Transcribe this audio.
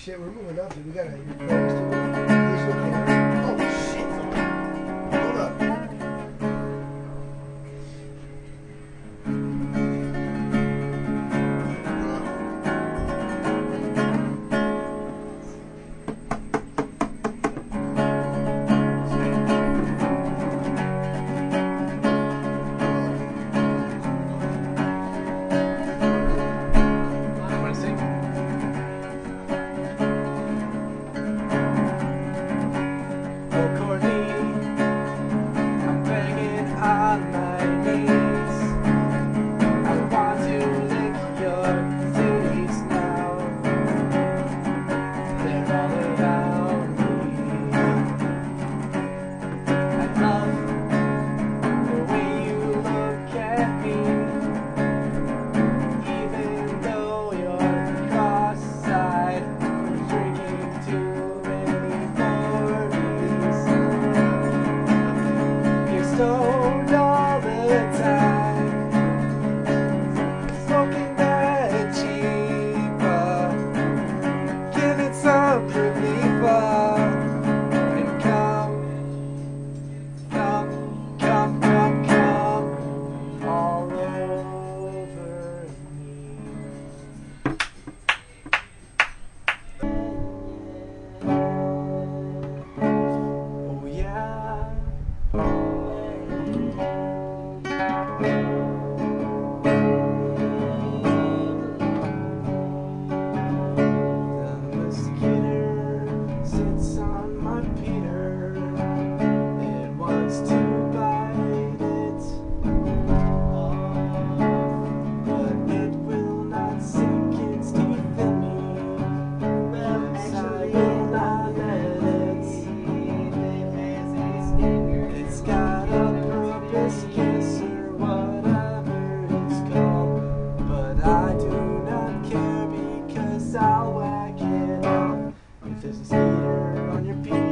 shit, we're moving up, dude. We gotta your prayers to digital cameras. Oh shit! Hold up. Stoned all the time, smoking that cheaper, give it some relief, and come all over me. Oh yeah. I'll whack it off. If there's a skeeter on your feet,